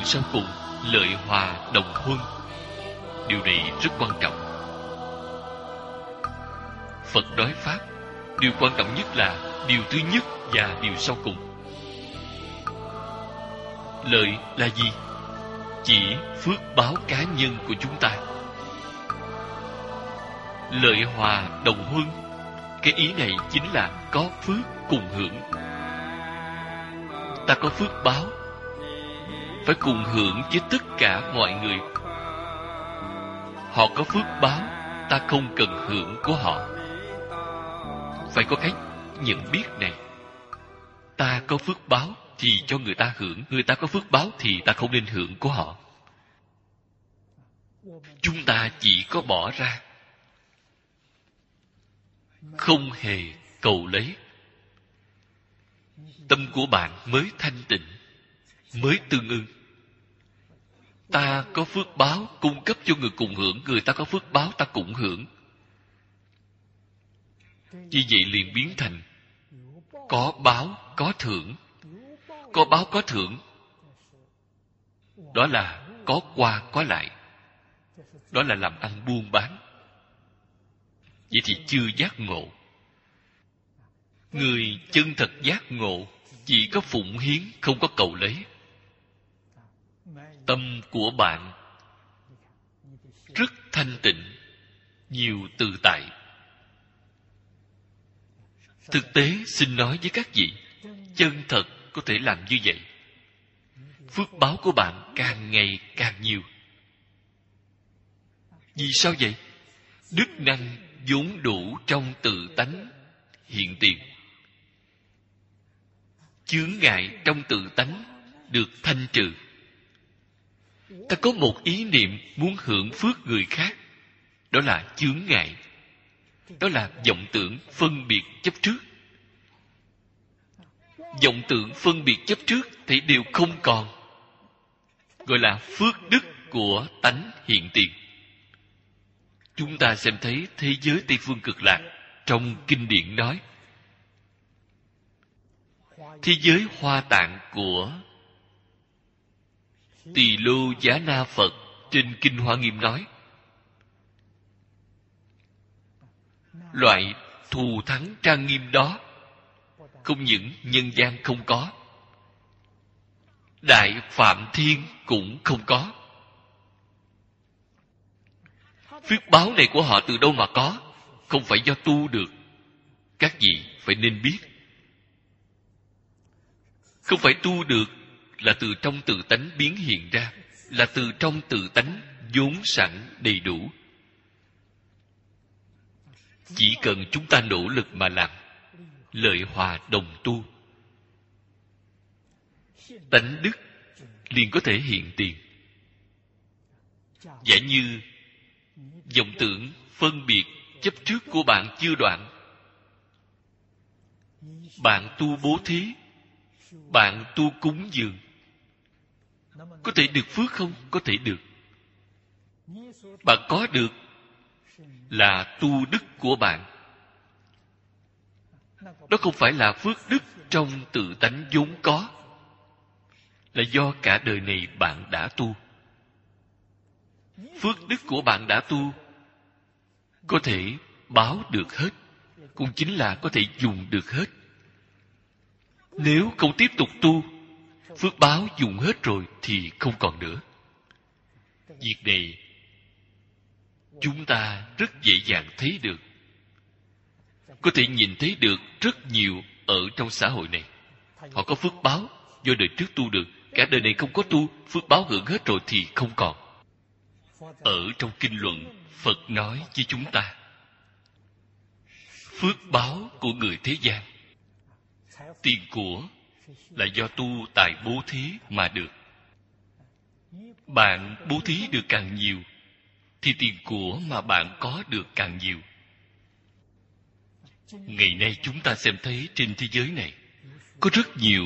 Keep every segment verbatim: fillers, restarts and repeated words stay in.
sau cùng, lợi hòa đồng huân. Điều này rất quan trọng. Phật nói Pháp, điều quan trọng nhất là điều thứ nhất và điều sau cùng. Lợi là gì? Chỉ phước báo cá nhân của chúng ta. Lợi hòa đồng huân, cái ý này chính là có phước cùng hưởng. Ta có phước báo, phải cùng hưởng với tất cả mọi người. Họ có phước báo, ta không cần hưởng của họ. Phải có cách nhận biết này. Ta có phước báo thì cho người ta hưởng, người ta có phước báo thì ta không nên hưởng của họ. Chúng ta chỉ có bỏ ra, không hề cầu lấy. Tâm của bạn mới thanh tịnh, mới tương ưng. Ta có phước báo cung cấp cho người cùng hưởng, người ta có phước báo ta cũng hưởng. Như vậy liền biến thành có báo có thưởng. Có báo có thưởng, đó là có qua có lại. Đó là làm ăn buôn bán. Vậy thì chưa giác ngộ. Người chân thật giác ngộ chỉ có phụng hiến, không có cầu lấy. Tâm của bạn rất thanh tịnh, nhiều tự tại. Thực tế xin nói với các vị, chân thật có thể làm như vậy. Phước báo của bạn càng ngày càng nhiều. Vì sao vậy? Đức năng vốn đủ trong tự tánh hiện tiền. Chướng ngại trong tự tánh được thanh trừ. Ta có một ý niệm muốn hưởng phước người khác, đó là chướng ngại. Đó là vọng tưởng phân biệt chấp trước. Vọng tưởng phân biệt chấp trước thì đều không còn, gọi là phước đức của tánh hiện tiền. Chúng ta xem thấy thế giới Tây Phương Cực Lạc trong kinh điển nói, thế giới Hoa Tạng của Tỳ Lô Giá Na Phật trên kinh Hoa Nghiêm nói, loại thù thắng trang nghiêm đó không những nhân gian không có, Đại Phạm Thiên cũng không có. Phước báo này của họ từ đâu mà có? Không phải do tu được. Các vị phải nên biết, không phải tu được là từ trong tự tánh biến hiện ra, là từ trong tự tánh vốn sẵn đầy đủ. Chỉ cần chúng ta nỗ lực mà làm, lợi hòa đồng tu, tánh đức liền có thể hiện tiền. Giả như vọng tưởng phân biệt chấp trước của bạn chưa đoạn, bạn tu bố thí, bạn tu cúng dường, có thể được phước không? Có thể được. Bạn có được là tu đức của bạn. Đó không phải là phước đức trong tự tánh vốn có, là do cả đời này bạn đã tu. Phước đức của bạn đã tu, có thể báo được hết, cũng chính là có thể dùng được hết. Nếu không tiếp tục tu, phước báo dùng hết rồi thì không còn nữa. Việc này chúng ta rất dễ dàng thấy được, có thể nhìn thấy được rất nhiều ở trong xã hội này. Họ có phước báo do đời trước tu được, cả đời này không có tu, phước báo hưởng hết rồi thì không còn. Ở trong kinh luận, Phật nói với chúng ta, phước báo của người thế gian, tiền của là do tu tài bố thí mà được. Bạn bố thí được càng nhiều thì tiền của mà bạn có được càng nhiều. Ngày nay chúng ta xem thấy trên thế giới này có rất nhiều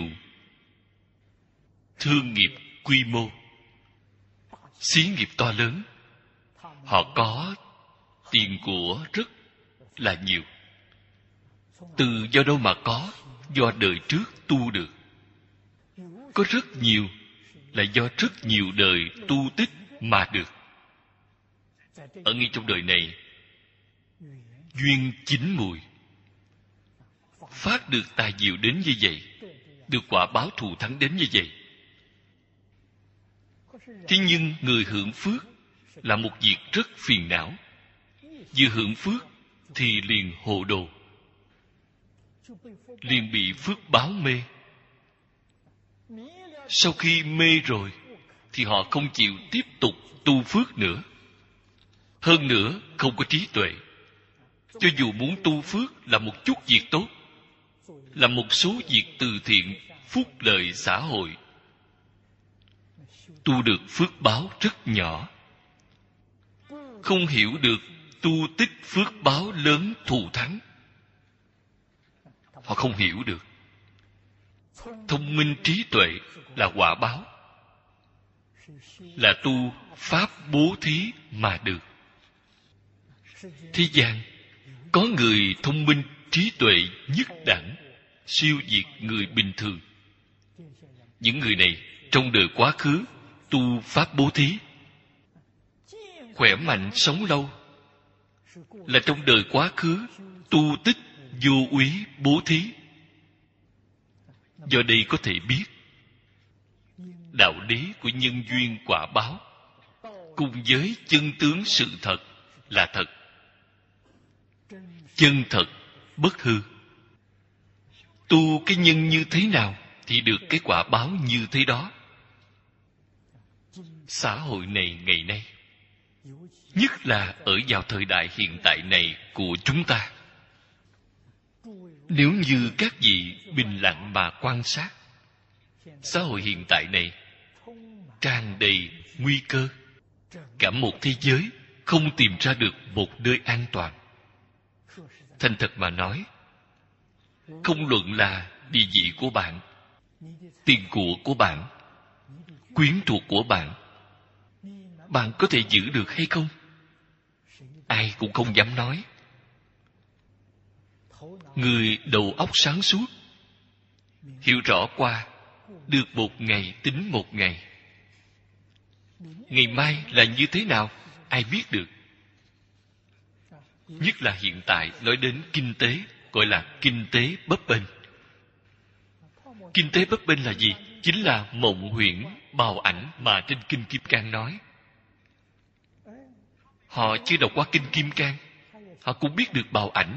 thương nghiệp quy mô, xí nghiệp to lớn. Họ có tiền của rất là nhiều. Từ do đâu mà có? Do đời trước tu được. Có rất nhiều là do rất nhiều đời tu tích mà được. Ở ngay trong đời này, duyên chín mùi, phát được tài diệu đến như vậy, được quả báo thù thắng đến như vậy. Thế nhưng người hưởng phước là một việc rất phiền não. Vừa hưởng phước thì liền hồ đồ, liền bị phước báo mê. Sau khi mê rồi thì họ không chịu tiếp tục tu phước nữa. Hơn nữa không có trí tuệ. Cho dù muốn tu phước là một chút việc tốt, là một số việc từ thiện, phúc lợi xã hội, tu được phước báo rất nhỏ. Không hiểu được tu tích phước báo lớn thù thắng. Họ không hiểu được. Thông minh trí tuệ là quả báo, là tu pháp bố thí mà được. Thế gian có người thông minh trí tuệ nhất đẳng, siêu việt người bình thường. Những người này trong đời quá khứ tu pháp bố thí, khỏe mạnh sống lâu, là trong đời quá khứ tu tích vô úy bố thí. Do đây có thể biết đạo lý của nhân duyên quả báo cùng với chân tướng sự thật là thật, chân thật bất hư. Tu cái nhân như thế nào thì được cái quả báo như thế đó. Xã hội này ngày nay, nhất là ở vào thời đại hiện tại này của chúng ta, nếu như các vị bình lặng mà quan sát, xã hội hiện tại này tràn đầy nguy cơ. Cả một thế giới không tìm ra được một nơi an toàn. Thành thật mà nói, không luận là địa vị của bạn, tiền của của bạn, quyến thuộc của bạn, bạn có thể giữ được hay không? Ai cũng không dám nói. Người đầu óc sáng suốt, hiểu rõ qua, được một ngày tính một ngày. Ngày mai là như thế nào, ai biết được. Nhất là hiện tại nói đến kinh tế, gọi là kinh tế bấp bênh. Kinh tế bấp bênh là gì? Chính là mộng huyễn, bào ảnh mà trên Kinh Kim Cang nói. Họ chưa đọc qua Kinh Kim Cang, họ cũng biết được bào ảnh,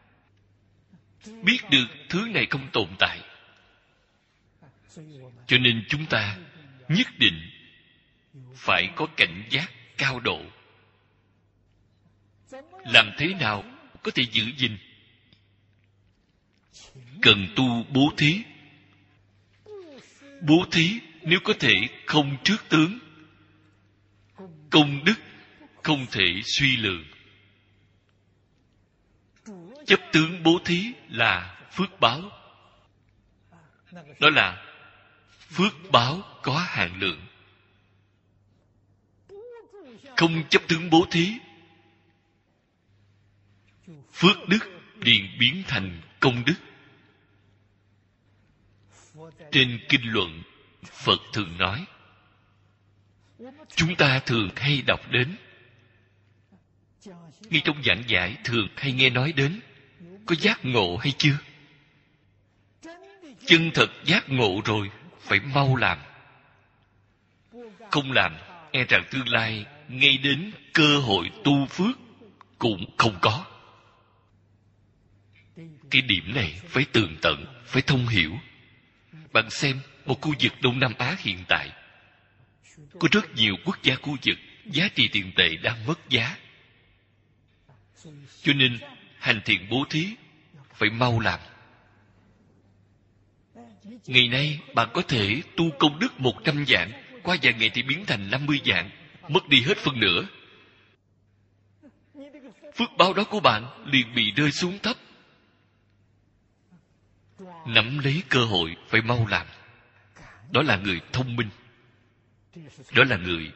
biết được thứ này không tồn tại. Cho nên chúng ta nhất định phải có cảnh giác cao độ. Làm thế nào có thể giữ gìn? Cần tu bố thí. Bố thí nếu có thể không trước tướng, công đức không thể suy lượng. Chấp tướng bố thí là phước báo. Đó là phước báo có hạn lượng. Không chấp tướng bố thí, phước đức liền biến thành công đức. Trên kinh luận, Phật thường nói, chúng ta thường hay đọc đến, ngay trong giảng giải thường hay nghe nói đến, có giác ngộ hay chưa? Chân thật giác ngộ rồi, phải mau làm. Không làm, e rằng tương lai ngay đến cơ hội tu phước cũng không có. Cái điểm này phải tường tận, phải thông hiểu. Bạn xem một khu vực Đông Nam Á hiện tại, có rất nhiều quốc gia khu vực giá trị tiền tệ đang mất giá. Cho nên hành thiện bố thí phải mau làm. Ngày nay bạn có thể tu công đức một trăm vạn, qua vài ngày thì biến thành năm mươi vạn, mất đi hết phân nửa. Phước báo đó của bạn liền bị rơi xuống thấp. Nắm lấy cơ hội phải mau làm. Đó là người thông minh. Đó là người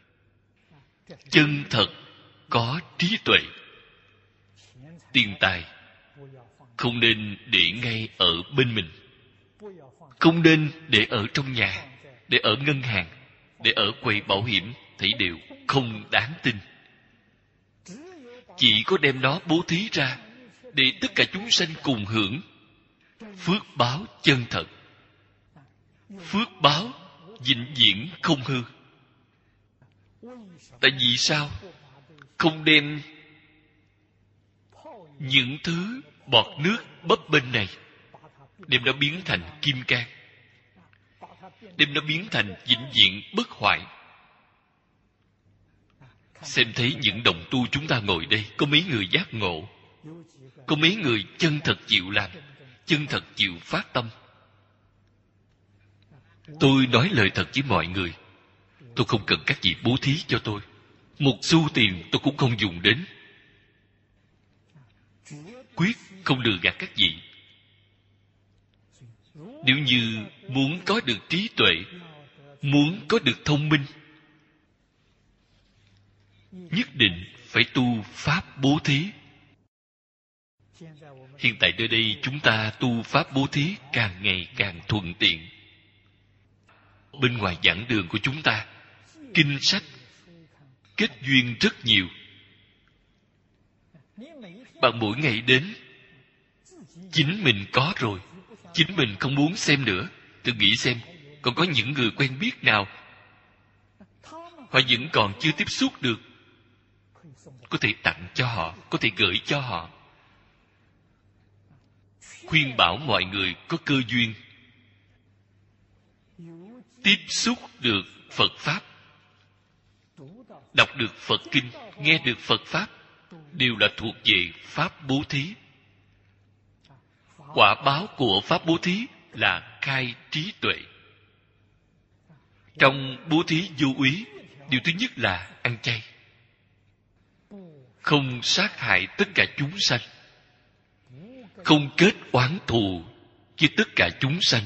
chân thật có trí tuệ. Tiền tài không nên để ngay ở bên mình, không nên để ở trong nhà, để ở ngân hàng, để ở quầy bảo hiểm, thì đều không đáng tin. Chỉ có đem nó bố thí ra để tất cả chúng sanh cùng hưởng phước báo chân thật, phước báo vĩnh viễn không hư. Tại vì sao không đem những thứ bọt nước bấp bênh này, đem nó biến thành kim cang, đem nó biến thành vĩnh viễn bất hoại? Xem thấy những đồng tu chúng ta ngồi đây, có mấy người giác ngộ, có mấy người chân thật chịu làm, chân thật chịu phát tâm. Tôi nói lời thật với mọi người, tôi không cần các vị bố thí cho tôi, một xu tiền tôi cũng không dùng đến. Quyết không lừa gạt các vị. Nếu như muốn có được trí tuệ, muốn có được thông minh, nhất định phải tu pháp bố thí. Hiện tại nơi đây chúng ta tu pháp bố thí càng ngày càng thuận tiện. Bên ngoài giảng đường của chúng ta, kinh sách kết duyên rất nhiều. Bạn mỗi ngày đến, chính mình có rồi, chính mình không muốn xem nữa. Tôi nghĩ xem, còn có những người quen biết nào họ vẫn còn chưa tiếp xúc được, có thể tặng cho họ, có thể gửi cho họ. Khuyên bảo mọi người có cơ duyên tiếp xúc được Phật Pháp, đọc được Phật Kinh, nghe được Phật Pháp, đều là thuộc về Pháp bố thí. Quả báo của Pháp bố thí là khai trí tuệ. Trong bố thí vô úy, điều thứ nhất là ăn chay, không sát hại tất cả chúng sanh, không kết oán thù với tất cả chúng sanh.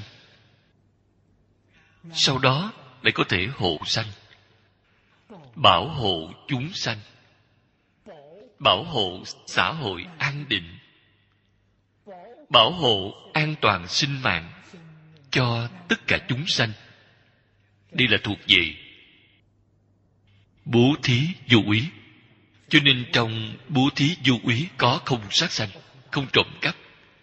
Sau đó lại có thể hộ sanh, bảo hộ chúng sanh, bảo hộ xã hội an định, bảo hộ an toàn sinh mạng cho tất cả chúng sanh. Đây là thuộc về bố thí vô úy. Cho nên trong bố thí vô úy có không sát sanh, không trộm cắp.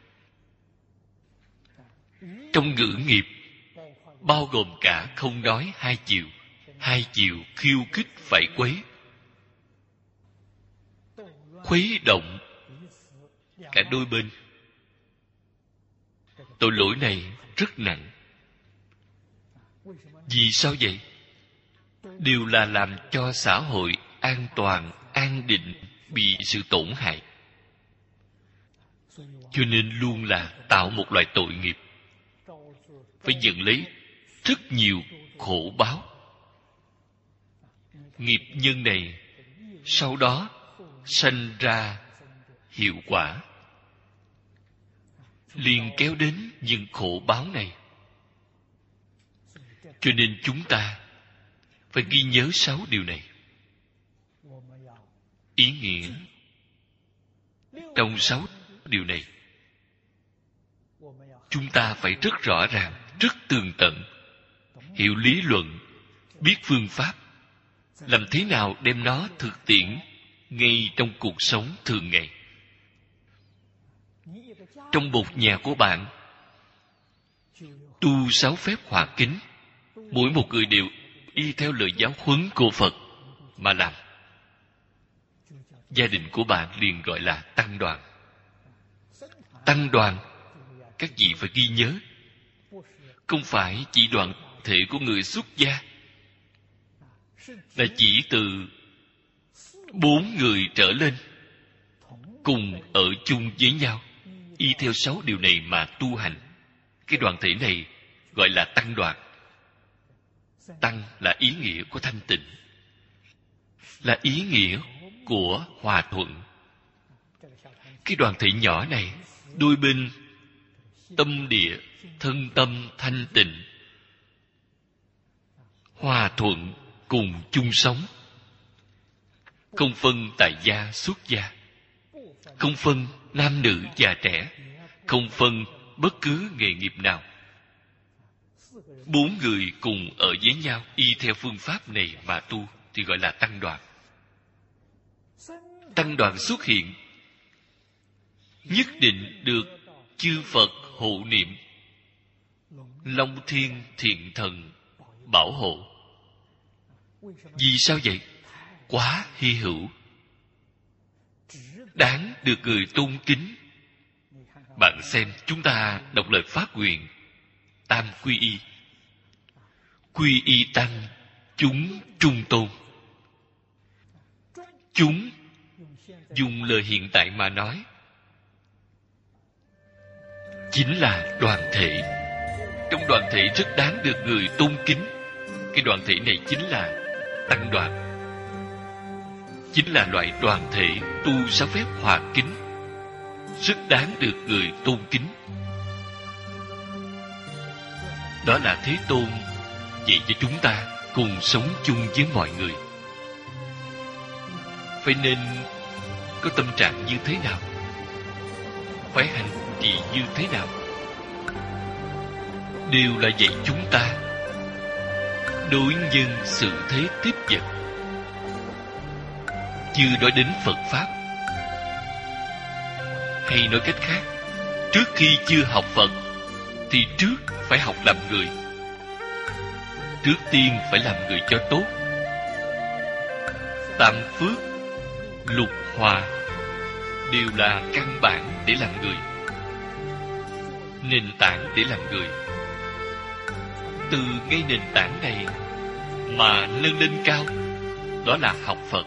Trong ngữ nghiệp bao gồm cả không nói hai chiều. Hai chiều khiêu khích phải quấy, khuấy động cả đôi bên. Tội lỗi này rất nặng. Vì sao vậy? Đều là làm cho xã hội an toàn, an định bị sự tổn hại. Cho nên luôn là tạo một loại tội nghiệp, phải nhận lấy rất nhiều khổ báo. Nghiệp nhân này sau đó sanh ra hiệu quả, liền kéo đến những khổ báo này. Cho nên chúng ta phải ghi nhớ sáu điều này. Ý nghĩa trong sáu điều này, chúng ta phải rất rõ ràng, rất tường tận, hiểu lý luận, biết phương pháp, làm thế nào đem nó thực tiễn ngay trong cuộc sống thường ngày. Trong một nhà của bạn tu sáu phép hòa kính, mỗi một người đều y theo lời giáo huấn của Phật mà làm. Gia đình của bạn liền gọi là tăng đoàn. Tăng đoàn, các vị phải ghi nhớ, không phải chỉ đoàn thể của người xuất gia, là chỉ từ bốn người trở lên cùng ở chung với nhau, y theo sáu điều này mà tu hành. Cái đoàn thể này gọi là tăng đoàn. Tăng là ý nghĩa của thanh tịnh, là ý nghĩa của hòa thuận. Cái đoàn thể nhỏ này, đôi bên tâm địa, thân tâm thanh tịnh, hòa thuận cùng chung sống, không phân tại gia xuất gia, không phân nam nữ già trẻ, không phân bất cứ nghề nghiệp nào. bốn người cùng ở với nhau y theo phương pháp này mà tu thì gọi là tăng đoàn. Tăng đoàn xuất hiện nhất định được chư Phật hộ niệm, Long Thiên Thiện Thần bảo hộ. Vì sao vậy? Quá hy hữu, đáng được người tôn kính. Bạn xem, chúng ta đọc lời phát nguyện tam quy y. Quy y tăng, chúng trung tôn. Chúng, dùng lời hiện tại mà nói, chính là đoàn thể. Trong đoàn thể rất đáng được người tôn kính. Cái đoàn thể này chính là tăng đoàn, chính là loại đoàn thể tu sáu phép hòa kính, rất đáng được người tôn kính. Đó là Thế Tôn dạy cho chúng ta cùng sống chung với mọi người. Phải nên có tâm trạng như thế nào, phải hành trì như thế nào, đều là dạy chúng ta đối nhân xử thế tiếp vật. Chưa nói đến Phật Pháp. Hay nói cách khác, trước khi chưa học Phật thì trước phải học làm người. Trước tiên phải làm người cho tốt. Tam phước, lục hòa đều là căn bản để làm người, nền tảng để làm người. Từ ngay nền tảng này mà nâng lên cao, đó là học Phật.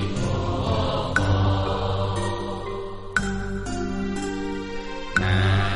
Nam